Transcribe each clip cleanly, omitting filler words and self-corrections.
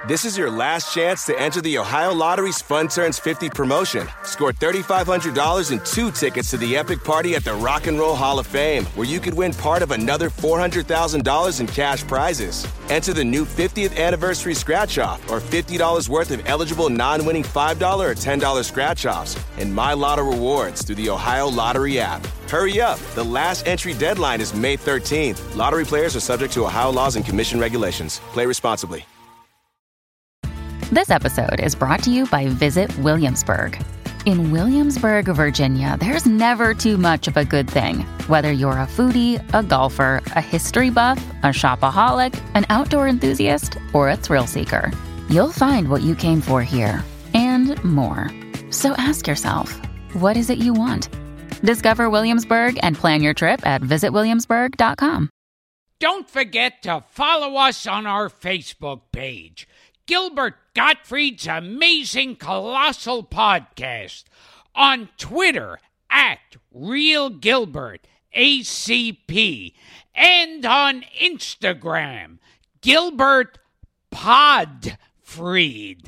This is your last chance to enter the Ohio Lottery's Fun Turns 50 promotion. Score $3,500 and 2 tickets to the epic party at the Rock and Roll Hall of Fame, where you could win part of another $400,000 in cash prizes. Enter the new 50th anniversary scratch-off or $50 worth of eligible non-winning $5 or $10 scratch-offs and My Lotto rewards through the Ohio Lottery app. Hurry up. The last entry deadline is May 13th. Lottery players are subject to Ohio laws and commission regulations. Play responsibly. This episode is brought to you by Visit Williamsburg. In Williamsburg, Virginia, there's never too much of a good thing. Whether you're a foodie, a golfer, a history buff, a shopaholic, an outdoor enthusiast, or a thrill seeker, you'll find what you came for here and more. So ask yourself, what is it you want? Discover Williamsburg and plan your trip at visitwilliamsburg.com. Don't forget to follow us on our Facebook page, Gilbert Gottfried's Amazing Colossal Podcast, on Twitter at RealGilbert, ACP, and on Instagram, Gilbert Podfried,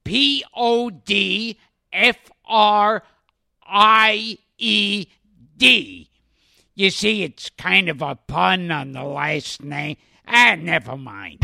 Podfried. You see, it's kind of a pun on the last name. Never mind.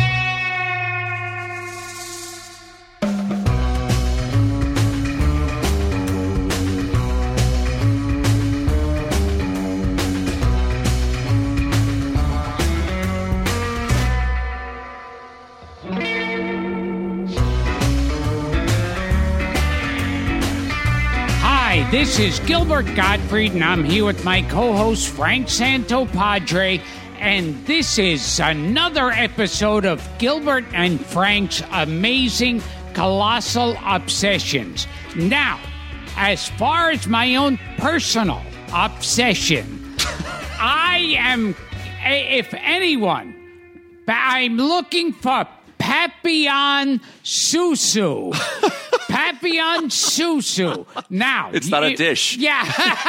Hi, this is Gilbert Gottfried, and I'm here with my co-host Frank Santopadre, and this is another episode of Gilbert and Frank's Amazing Colossal Obsessions. Now, as far as my own personal obsession, I am, if anyone, I'm looking for Papillon Susu. Papillon Susu. Now, it's not a dish. Yeah.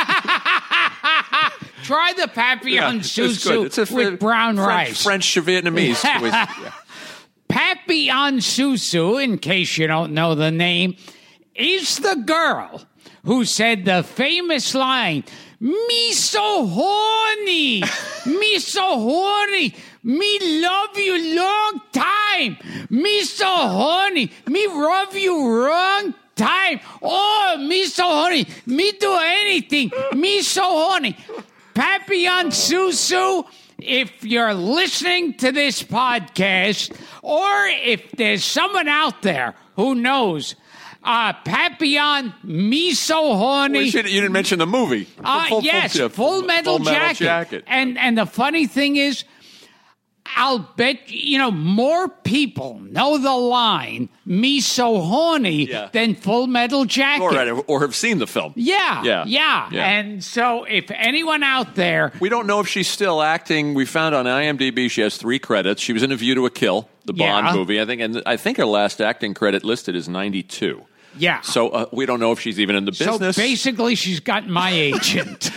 Try the Papillon Susu it's with brown rice. French Vietnamese. Papillon Susu, in case you don't know the name, is the girl who said the famous line, "Me so horny, me so horny, me love you long time, me so horny, me love you long time, oh, me so horny, me do anything, me so horny." Papillon Susu, if you're listening to this podcast, or if there's someone out there who knows, Papillon, me so horny. Well, you didn't mention the movie. Full Metal Jacket. And the funny thing is, I'll bet, more people know the line, "me so horny," than Full Metal Jacket. Or have seen the film. Yeah. And so if anyone out there... We don't know if she's still acting. We found on IMDb she has 3 credits. She was in A View to a Kill, the Bond movie, I think. And I think her last acting credit listed is 92. Yeah. So we don't know if she's even in the business. So basically she's got my agent.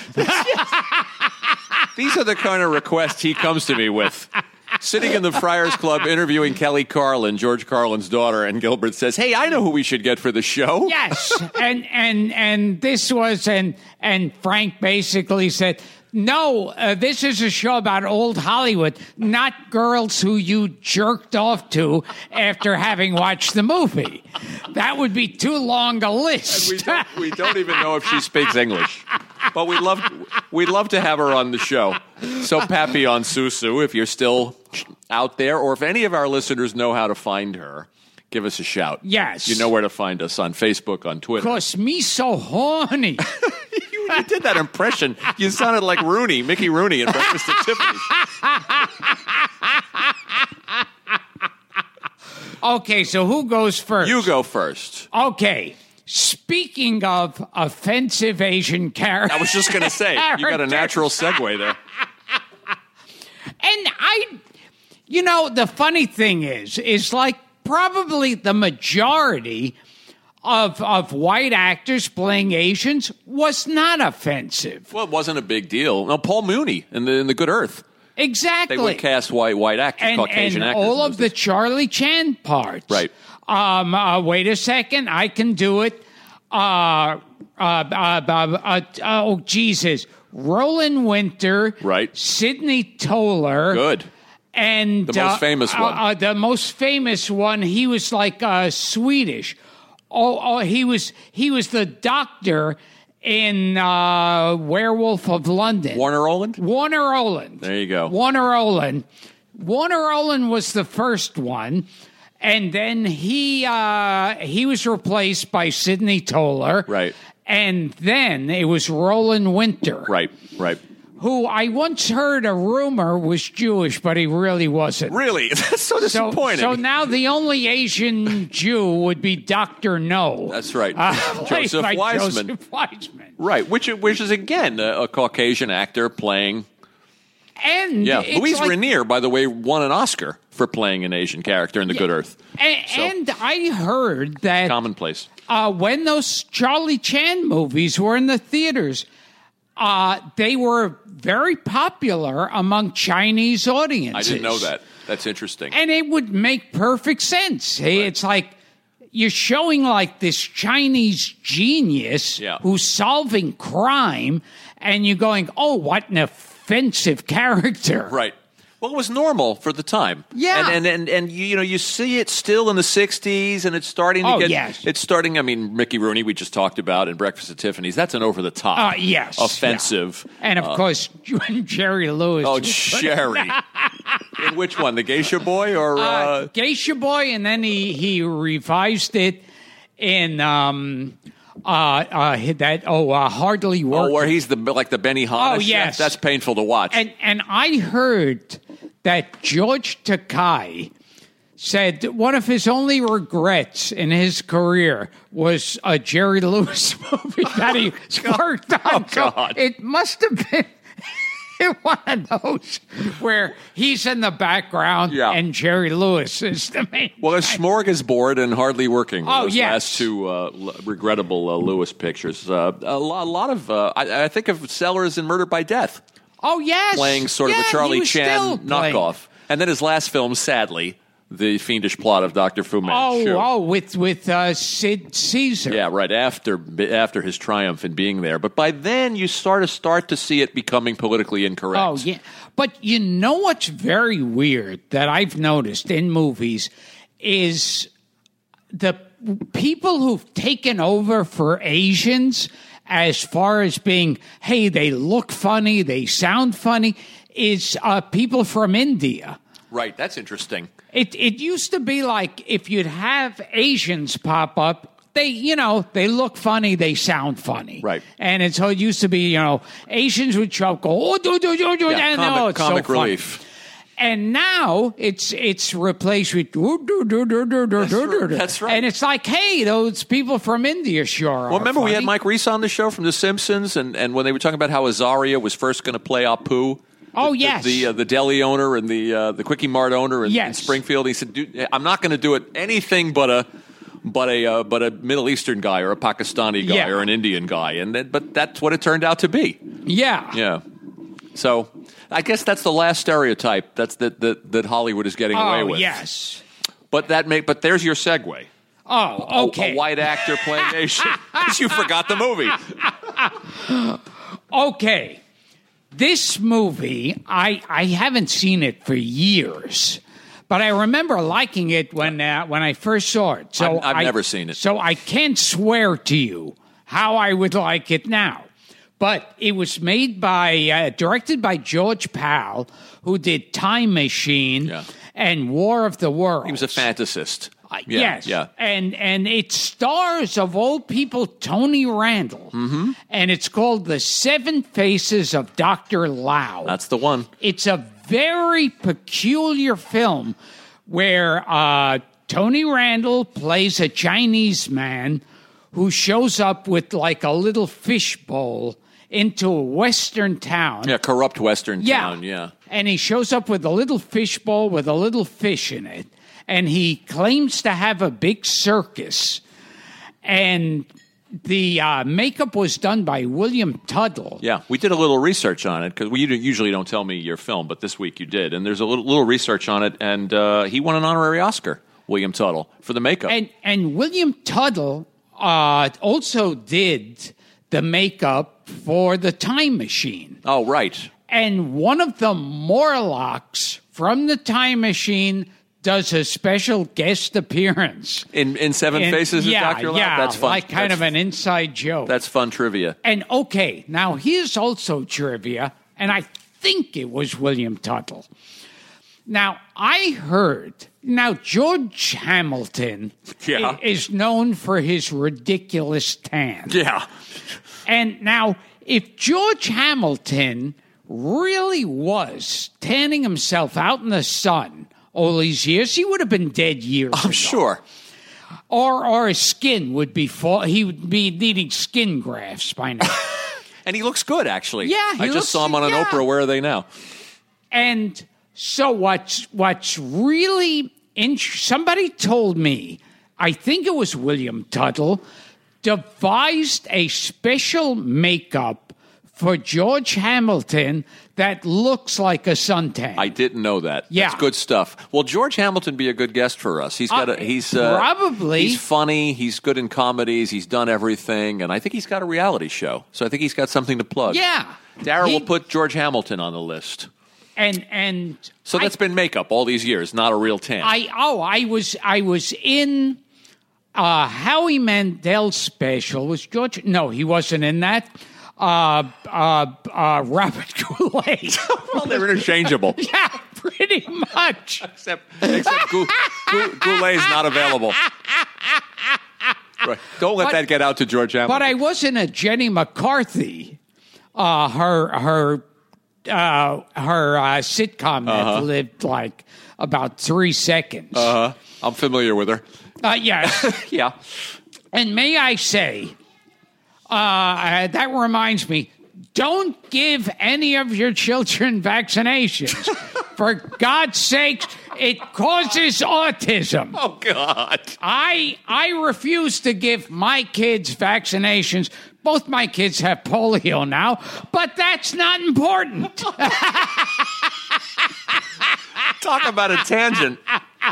These are the kind of requests he comes to me with. Sitting in the Friars Club interviewing Kelly Carlin, George Carlin's daughter, and Gilbert says, "Hey, I know who we should get for the show." Yes, and this was, and Frank basically said, "No, this is a show about old Hollywood, not girls who you jerked off to after having watched the movie. That would be too long a list." And we don't even know if she speaks English. But we'd love to have her on the show. So Papillon Susu, if you're still out there, or if any of our listeners know how to find her, give us a shout. Yes. You know where to find us on Facebook, on Twitter. Of course, me so horny. You did that impression. You sounded like Mickey Rooney in Breakfast at Tiffany's. Okay, so who goes first? You go first. Okay. Speaking of offensive Asian characters. I was just going to say, you got a natural segue there. And the funny thing is like probably the majority of white actors playing Asians was not offensive. Well, it wasn't a big deal. No, Paul Mooney in the Good Earth. Exactly. They would cast white actors, Caucasian and actors. all of the Charlie Chan parts. Right. Wait a second, I can do it. Oh, Jesus. Roland Winter. Right. Sidney Toler. Good. And The most famous one. The most famous one, he was like Swedish. He was the doctor in Werewolf of London. Warner Oland? Warner Oland. There you go. Warner Oland. Warner Oland was the first one, and then he was replaced by Sidney Toler. Right. And then it was Roland Winter. Right. Who I once heard a rumor was Jewish, but he really wasn't. Really? That's so disappointing. So now the only Asian Jew would be Dr. No. That's right. Played Joseph by Weisman. Joseph Weisman. Right, which is again a Caucasian actor playing. And Louise Rainier, by the way, won an Oscar for playing an Asian character in The Good Earth. And I heard that Commonplace. When those Charlie Chan movies were in the theaters, they were very popular among Chinese audiences. I didn't know that. That's interesting. And it would make perfect sense. Hey, it's like you're showing like this Chinese genius who's solving crime, and you're going, oh, what an offensive character. Right. Well, it was normal for the time. Yeah. And you see it still in the 60s, and it's starting to get... yes. It's starting... I mean, Mickey Rooney, we just talked about in Breakfast at Tiffany's. That's an over-the-top, offensive... Yeah. And, of course, Jerry Lewis. Oh, Jerry. In which one? The Geisha Boy or... Geisha Boy, and then he revised it in... Hardly Working. Oh, where he's the Benny Hanna chef? Yes. That's painful to watch. And I heard that George Takei said one of his only regrets in his career was a Jerry Lewis movie that he worked on. Oh, God. So it must have been one of those where he's in the background and Jerry Lewis is the main. Well, it's Smorgasbord and Hardly Working. Those yes. last two regrettable Lewis pictures. A lot of, I think of Sellers in Murder by Death. Oh, yes. Playing sort of a Charlie Chan knockoff. And then his last film, sadly, The Fiendish Plot of Dr. Fu Manchu. With Sid Caesar. Yeah, right after his triumph in being there. But by then, you start to see it becoming politically incorrect. Oh, yeah. But you know what's very weird that I've noticed in movies is the people who've taken over for Asians as far as being, hey, they look funny, they sound funny, is people from India. Right, that's interesting. It used to be like if you'd have Asians pop up, they look funny, they sound funny. Right. And so it used to be, Asians would show up, go, and comic so relief. Funny. And now it's replaced with That's right. And it's like, hey, those people from India sure are remember funny. we had Mike Reese on the show from The Simpsons, and when they were talking about how Azaria was first going to play Apu. Yes. The deli owner and the Quickie Mart owner in Springfield. He said, "Dude, I'm not going to do it anything but a Middle Eastern guy or a Pakistani guy or an Indian guy." But that's what it turned out to be. Yeah. Yeah. So I guess that's the last stereotype that Hollywood is getting away with. Yes. But there's your segue. Oh, okay. A white actor playing Asian. Because you forgot the movie. Okay. This movie, I haven't seen it for years, but I remember liking it when I first saw it. So I've never seen it. So I can't swear to you how I would like it now. But it was directed by George Pal, who did Time Machine and War of the Worlds. He was a fantasist. Yes. Yeah. And it stars, of all people, Tony Randall. Mm-hmm. And it's called The Seven Faces of Dr. Lao. That's the one. It's a very peculiar film where Tony Randall plays a Chinese man who shows up with like a little fishbowl into a Western town. Yeah, corrupt Western town, yeah. And he shows up with a little fishbowl with a little fish in it. And he claims to have a big circus. And the makeup was done by William Tuttle. Yeah, we did a little research on it because you usually don't tell me your film, but this week you did. And there's a little research on it, and he won an honorary Oscar, William Tuttle, for the makeup. And William Tuttle also did the makeup for the Time Machine. Oh, right. And one of the Morlocks from the Time Machine does a special guest appearance. In Seven Faces of Dr. Lau? Yeah, that's fun. like kind of an inside joke. That's fun trivia. And okay, now here's also trivia, and I think it was William Tuttle. Now, I heard, George Hamilton is known for his ridiculous tan. Yeah. And now, if George Hamilton really was tanning himself out in the sun all these years, he would have been dead years ago. I'm sure. Or his skin would be he would be needing skin grafts by now. And he looks good, actually. Yeah, I just saw him on an Oprah. Where are they now? And so what's really somebody told me, I think it was William Tuttle, devised a special makeup for George Hamilton that looks like a suntan. I didn't know that. Yeah. That's good stuff. Well, George Hamilton be a good guest for us. He's got probably. He's funny. He's good in comedies. He's done everything, and I think he's got a reality show. So I think he's got something to plug. Yeah. Dara will put George Hamilton on the list. And so that's been makeup all these years, not a real tan. I was in Howie Mandel's special. Was George? No, he wasn't in that. Robert Goulet. Well, they're interchangeable. Yeah, pretty much. Except Goulet's not available. Right. Don't let that get out to George Hamilton. But I was in a Jenny McCarthy, her sitcom that lived like about 3 seconds. I'm familiar with her. Yes. Yeah. And may I say, that reminds me, don't give any of your children vaccinations. For God's sakes, it causes autism. Oh, God. I refuse to give my kids vaccinations. Both my kids have polio now, but that's not important. Talk about a tangent.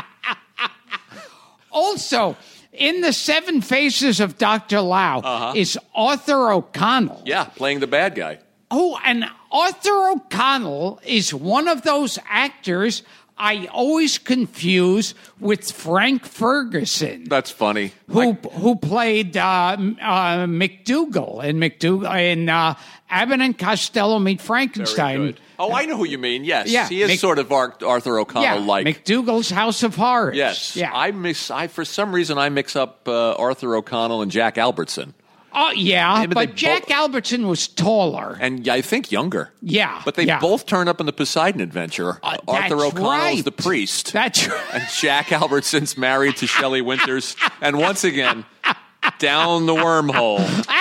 Also, in the Seven Faces of Dr. Lau is Arthur O'Connell. Yeah, playing the bad guy. Oh, and Arthur O'Connell is one of those actors I always confuse with Frank Ferguson. That's funny. Who played McDougal in Abbott and Costello Meet Frankenstein. Very good. Oh, I know who you mean. Yes, yeah, he is sort of Arthur O'Connell-like. Yeah, McDougal's House of Horrors. Yes, yeah. I for some reason I mix up Arthur O'Connell and Jack Albertson. Oh, yeah, but Jack Albertson was taller. And I think younger. Yeah. But they both turn up in the Poseidon Adventure. Arthur O'Connell's the priest. That's right. And Jack Albertson's married to Shelley Winters. And once again, down the wormhole.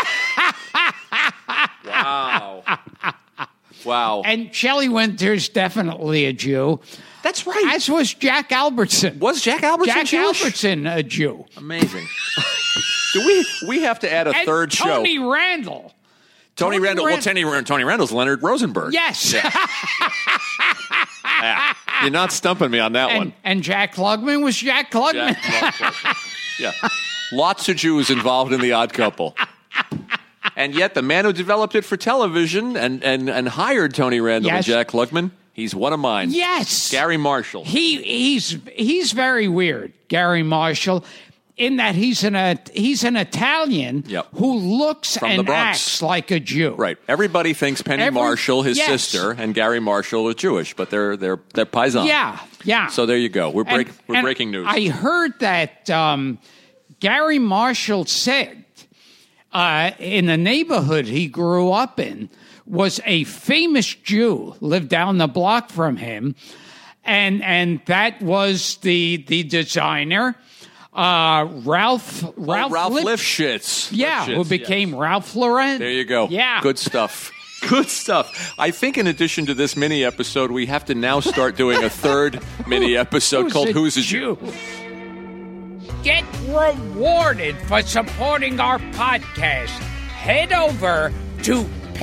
Wow. Wow. And Shelley Winters, definitely a Jew. That's right. As was Jack Albertson. Was Jack Albertson Jewish? Albertson a Jew. Amazing. Do we have to add a third show? Tony Randall. Tony Randall. Well, Tony Randall's Leonard Rosenberg. Yes. Yeah. Yeah. You're not stumping me on that one. And Jack Klugman was Jack Klugman. Yeah. Lots of Jews involved in The Odd Couple. And yet the man who developed it for television and hired Tony Randall and Jack Klugman, he's one of mine. Yes. Gary Marshall. He's very weird, Gary Marshall, in that he's an Italian who looks from and acts like a Jew. Right. Everybody thinks Penny Marshall, his sister, and Gary Marshall are Jewish, but they're paisan. Yeah. Yeah. So there you go. We're breaking news. I heard that Gary Marshall said in the neighborhood he grew up in was a famous Jew lived down the block from him, and that was the designer. Ralph Lifshitz. Yeah, who became Ralph Lauren. There you go. Yeah. Good stuff. Good stuff. I think in addition to this mini episode, we have to now start doing a third mini episode called Who's a Jew? get rewarded for supporting our podcast, head over to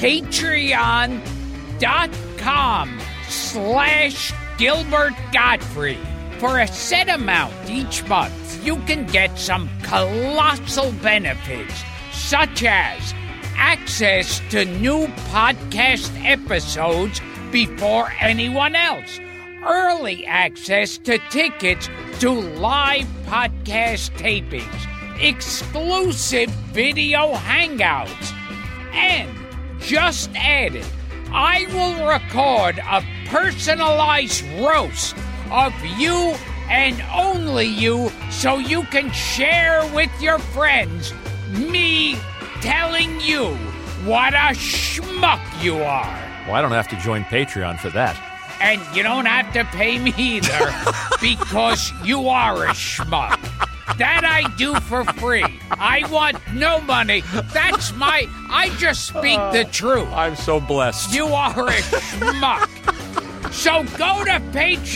patreon.com/Gilbert Gottfried. For a set amount each month, you can get some colossal benefits, such as access to new podcast episodes before anyone else, early access to tickets to live podcast tapings, exclusive video hangouts, and just added, I will record a personalized roast of you and only you so you can share with your friends me telling you what a schmuck you are. Well, I don't have to join Patreon for that. And you don't have to pay me either because you are a schmuck. That I do for free. I want no money. I just speak the truth. I'm so blessed. You are a schmuck. So go to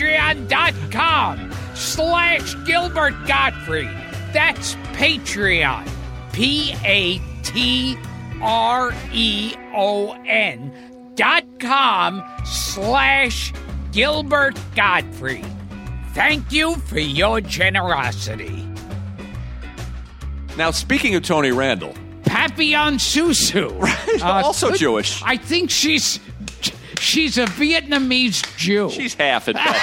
patreon.com/Gilbert Gottfried. That's Patreon. patreon.com/Gilbert Gottfried. Thank you for your generosity. Now, speaking of Tony Randall, Papillon Susu. Right, also Jewish. I think she's a Vietnamese Jew. She's half at best.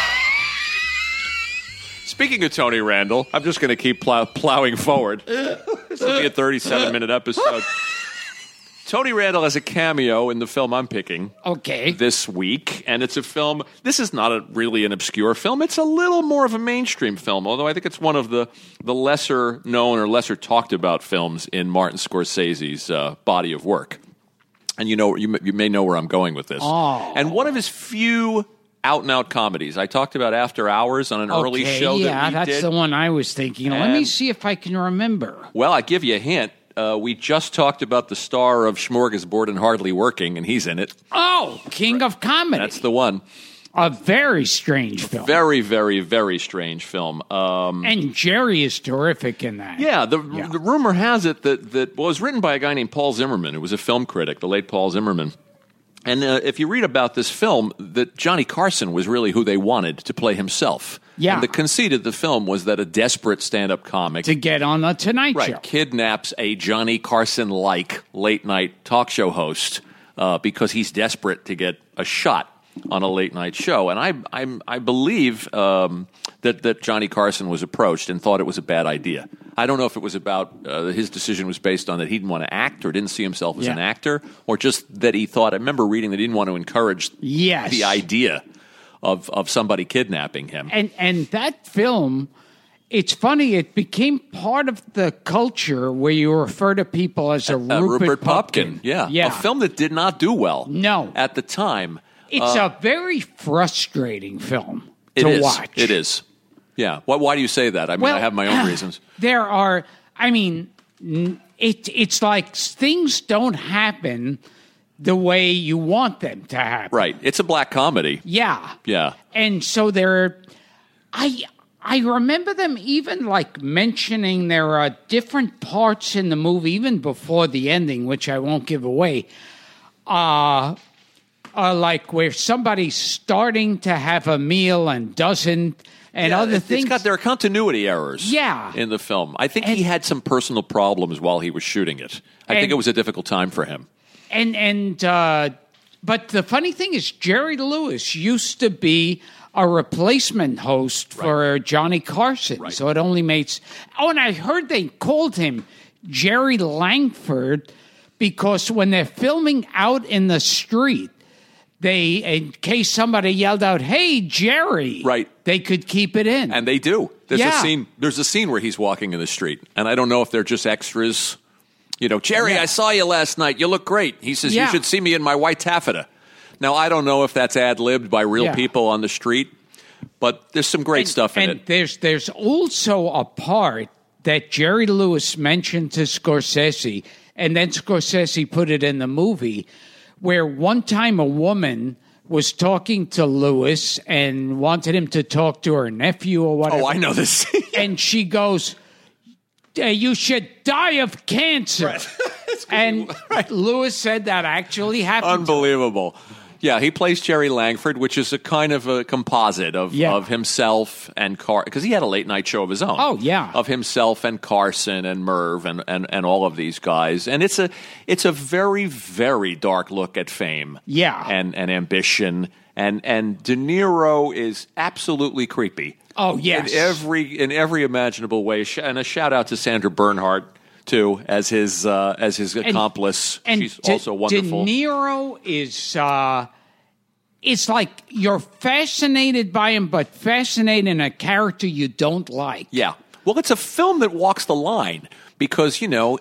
Speaking of Tony Randall, I'm just going to keep plowing forward. This will be a 37-minute episode. Tony Randall has a cameo in the film I'm picking this week, and it's a film. This is not really an obscure film. It's a little more of a mainstream film, although I think it's one of the lesser known or lesser talked about films in Martin Scorsese's body of work. And you may know where I'm going with this. Oh. And one of his few out-and-out comedies. I talked about After Hours on an early show that we did. Yeah, that's the one I was thinking. Let me see if I can remember. Well, I'll give you a hint. We just talked about the star of Smorgasbord and Hardly Working, and he's in it. Oh, King of Comedy. That's the one. A very strange film. Very, very, very strange film. And Jerry is terrific in that. Yeah, the rumor has it that it was written by a guy named Paul Zimmerman, who was a film critic, the late Paul Zimmerman. And if you read about this film, that Johnny Carson was really who they wanted to play himself. Yeah. And the conceit of the film was that a desperate stand-up comic to get on the Tonight Show kidnaps a Johnny Carson-like late-night talk show host because he's desperate to get a shot on a late-night show. And I believe that Johnny Carson was approached and thought it was a bad idea. I don't know if it was about his decision was based on that he didn't want to act or didn't see himself as an actor, or just that he thought, I remember reading that he didn't want to encourage the idea of somebody kidnapping him. And that film, it's funny, it became part of the culture where you refer to people as a Rupert Pupkin. Yeah. A film that did not do well at the time. It's a very frustrating film to watch. It is. Yeah. Why do you say that? I mean, I have my own reasons. There are, it's like things don't happen the way you want them to happen. Right. It's a black comedy. Yeah. Yeah. And so I remember them even like mentioning there are different parts in the movie, even before the ending, which I won't give away, like where somebody's starting to have a meal and doesn't, and other things. There are continuity errors in the film. I think he had some personal problems while he was shooting it. I think it was a difficult time for him. But the funny thing is, Jerry Lewis used to be a replacement host for Johnny Carson. Right. So it only makes... Oh, and I heard they called him Jerry Langford because when they're filming out in the street, in case somebody yelled out, "Hey, Jerry," they could keep it in. And they do. There's a scene where he's walking in the street, and I don't know if they're just extras. Jerry, I saw you last night. You look great. He says, you should see me in my white taffeta. Now, I don't know if that's ad-libbed by real people on the street, but there's some great stuff in it. And there's also a part that Jerry Lewis mentioned to Scorsese, and then Scorsese put it in the movie, where one time a woman was talking to Lewis and wanted him to talk to her nephew or whatever. Oh, I know this. And she goes, you should die of cancer. Right. And Lewis said that actually happened. Unbelievable. Yeah, he plays Jerry Langford, which is a kind of a composite of himself and Carson, because he had a late night show of his own. Oh, yeah. Of himself and Carson and Merv and all of these guys. And it's a very, very dark look at fame. Yeah. And ambition. And De Niro is absolutely creepy. Oh, yes. In every imaginable way. And a shout out to Sandra Bernhard, too, as his accomplice. And she's also wonderful. De Niro is it's like you're fascinated by him, but fascinated in a character you don't like. Yeah. Well, it's a film that walks the line because,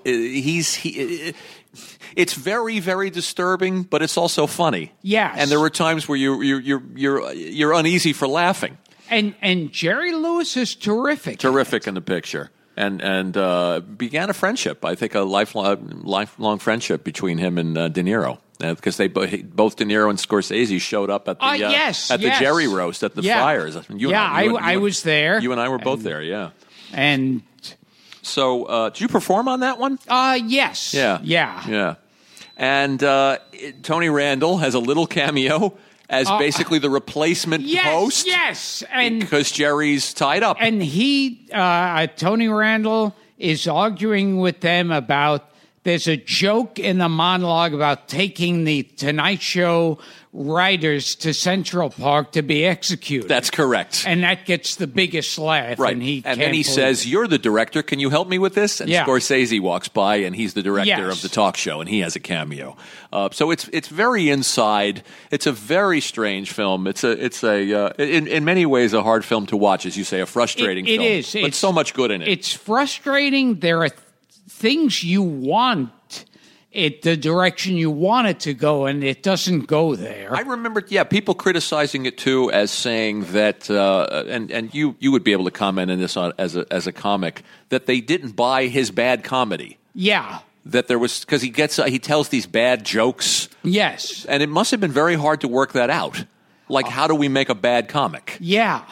it's very, very disturbing, but it's also funny. Yes. And there were times where you're uneasy for laughing. And Jerry Lewis is terrific. Terrific in the picture. And began a friendship, I think a lifelong friendship between him and De Niro. Because they both De Niro and Scorsese showed up at the Jerry roast at the Friars. I was there. You and I were both there, yeah. And so, did you perform on that one? Yes. Yeah. And Tony Randall has a little cameo as basically the replacement host. Yes, and because Jerry's tied up, and Tony Randall is arguing with them about. There's a joke in the monologue about taking the Tonight Show writers to Central Park to be executed. That's correct. And that gets the biggest laugh. Right. And then he says, "You're the director. Can you help me with this?" And Scorsese walks by, and he's the director of the talk show, and he has a cameo. So it's very inside. It's a very strange film. It's in many ways a hard film to watch, as you say, a frustrating film. It is. But so much good in it. It's frustrating. There are things you want it the direction you want it to go, and it doesn't go there. I remember, people criticizing it too, as saying that, and you would be able to comment on this as a comic, that they didn't buy his bad comedy. Yeah. That there was, because he tells these bad jokes. Yes. And it must have been very hard to work that out. Like, how do we make a bad comic? Yeah.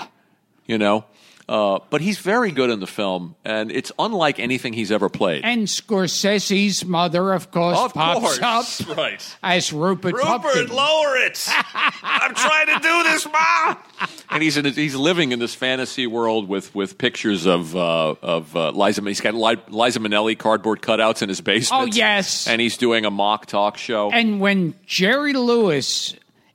But he's very good in the film, and it's unlike anything he's ever played. And Scorsese's mother, of course, pops up right. as Rupert Pupkin. Rupert, lower it! I'm trying to do this, Ma! And he's living in this fantasy world with pictures of Liza. He's got Liza Minnelli cardboard cutouts in his basement. Oh, yes. And he's doing a mock talk show. And when Jerry Lewis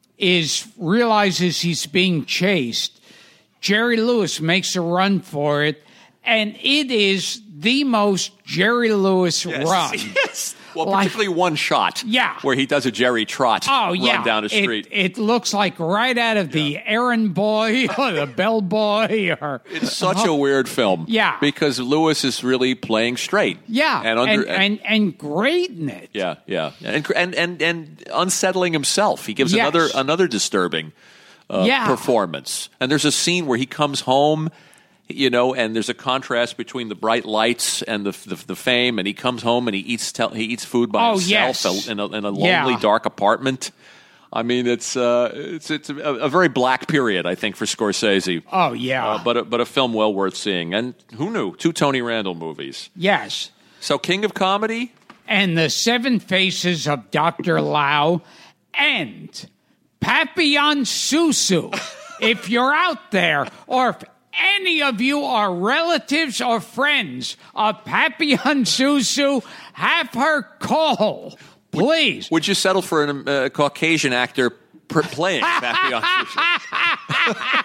realizes he's being chased, Jerry Lewis makes a run for it, and it is the most Jerry Lewis run. Yes. Well, particularly one shot. Yeah. Where he does a Jerry Trot run down the street. It looks like right out of the Errand Boy or the Bellboy. It's such a weird film. Yeah. Because Lewis is really playing straight. Yeah. And great in it. Yeah. And unsettling himself. He gives another disturbing performance. And there's a scene where he comes home, and there's a contrast between the bright lights and the fame, and he comes home and he eats food by himself in a lonely, dark apartment. I mean, it's a very black period, I think, for Scorsese. Oh, yeah. But a film well worth seeing. And who knew? 2 Tony Randall movies. Yes. So King of Comedy? And The Seven Faces of Dr. Lau and Papillon Susu. If you're out there, or if any of you are relatives or friends of Papillon Susu, have her call, please. Would you settle for a Caucasian actor playing Papillon Susu?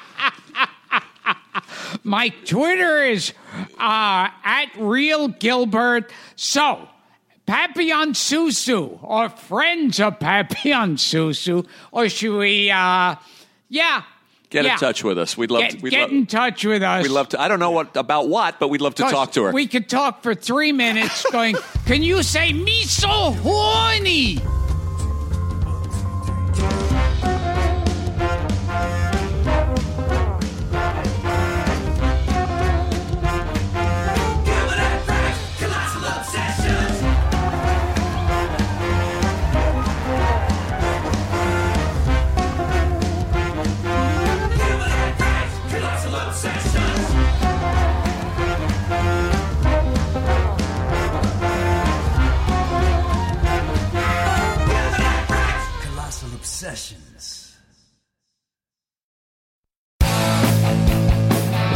My Twitter is at Real Gilbert. So, Papillon Susu, or friends of Papillon Susu, or should we, Get in touch with us. We'd love to. Get in touch with us. We'd love to. I don't know about what, but we'd love to talk to her. We could talk for 3 minutes going, can you say, me so horny?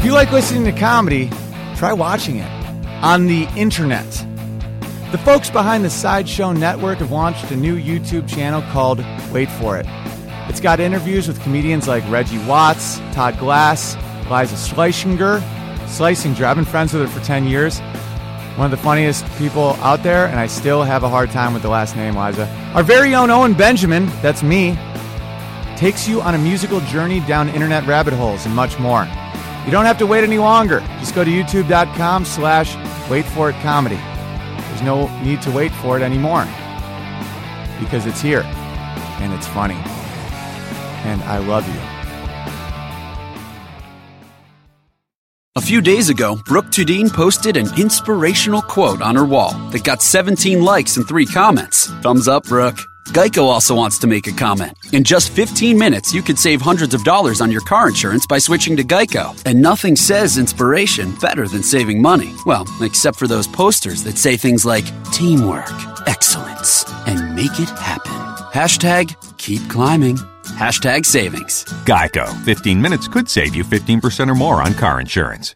you like listening to comedy, try watching it on the internet. The folks behind the Sideshow Network have launched a new YouTube channel called Wait For It. It's got interviews with comedians like Reggie Watts, Todd Glass, Liza Schlesinger. I've been friends with her for 10 years. One of the funniest people out there, and I still have a hard time with the last name, Liza. Our very own Owen Benjamin, that's me, takes you on a musical journey down internet rabbit holes and much more. You don't have to wait any longer. Just go to youtube.com/waitforitcomedy. There's no need to wait for it anymore because it's here and it's funny. And I love you. A few days ago, Brooke Tudine posted an inspirational quote on her wall that got 17 likes and 3 comments. Thumbs up, Brooke. Geico also wants to make a comment. In just 15 minutes, you could save hundreds of dollars on your car insurance by switching to Geico. And nothing says inspiration better than saving money. Well, except for those posters that say things like teamwork, excellence, and make it happen. Hashtag keep climbing. Hashtag savings. Geico. 15 minutes could save you 15% or more on car insurance.